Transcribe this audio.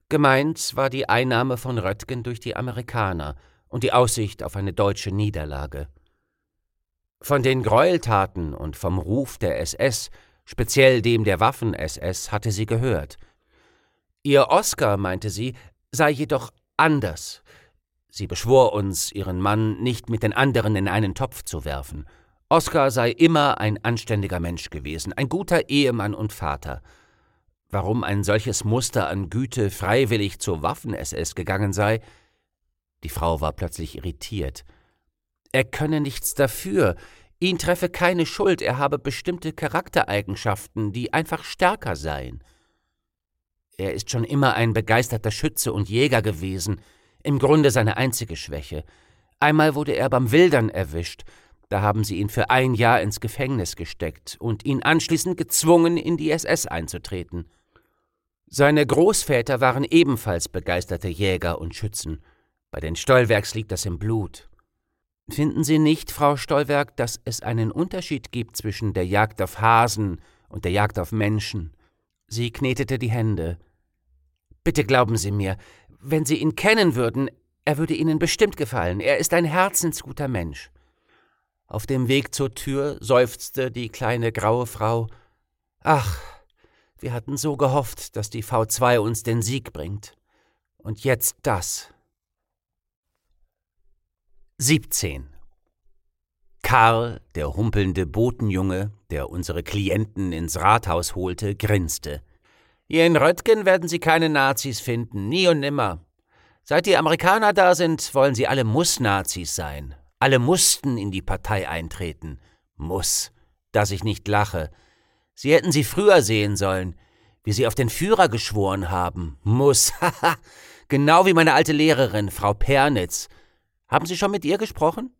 Gemeint war die Einnahme von Röttgen durch die Amerikaner und die Aussicht auf eine deutsche Niederlage. Von den Gräueltaten und vom Ruf der SS, speziell dem der Waffen-SS, hatte sie gehört. Ihr Oskar, meinte sie, sei jedoch anders. Sie beschwor uns, ihren Mann nicht mit den anderen in einen Topf zu werfen. Oskar sei immer ein anständiger Mensch gewesen, ein guter Ehemann und Vater. Warum ein solches Muster an Güte freiwillig zur Waffen-SS gegangen sei? Die Frau war plötzlich irritiert. Er könne nichts dafür, ihn treffe keine Schuld, er habe bestimmte Charaktereigenschaften, die einfach stärker seien. Er ist schon immer ein begeisterter Schütze und Jäger gewesen, im Grunde seine einzige Schwäche. Einmal wurde er beim Wildern erwischt, da haben sie ihn für 1 Jahr ins Gefängnis gesteckt und ihn anschließend gezwungen, in die SS einzutreten. Seine Großväter waren ebenfalls begeisterte Jäger und Schützen. Bei den Stollwerks liegt das im Blut. Finden Sie nicht, Frau Stollwerk, dass es einen Unterschied gibt zwischen der Jagd auf Hasen und der Jagd auf Menschen? Sie knetete die Hände. Bitte glauben Sie mir, wenn Sie ihn kennen würden, er würde Ihnen bestimmt gefallen. Er ist ein herzensguter Mensch. Auf dem Weg zur Tür seufzte die kleine graue Frau. Ach, wir hatten so gehofft, dass die V2 uns den Sieg bringt. Und jetzt das. 17. Karl, der humpelnde Botenjunge, der unsere Klienten ins Rathaus holte, grinste. Hier in Röttgen werden Sie keine Nazis finden, nie und nimmer. Seit die Amerikaner da sind, wollen sie alle Muss-Nazis sein. Alle mussten in die Partei eintreten. Muss, dass ich nicht lache. Sie hätten sie früher sehen sollen, wie sie auf den Führer geschworen haben. Muss, haha, genau wie meine alte Lehrerin, Frau Pernitz. Haben Sie schon mit ihr gesprochen?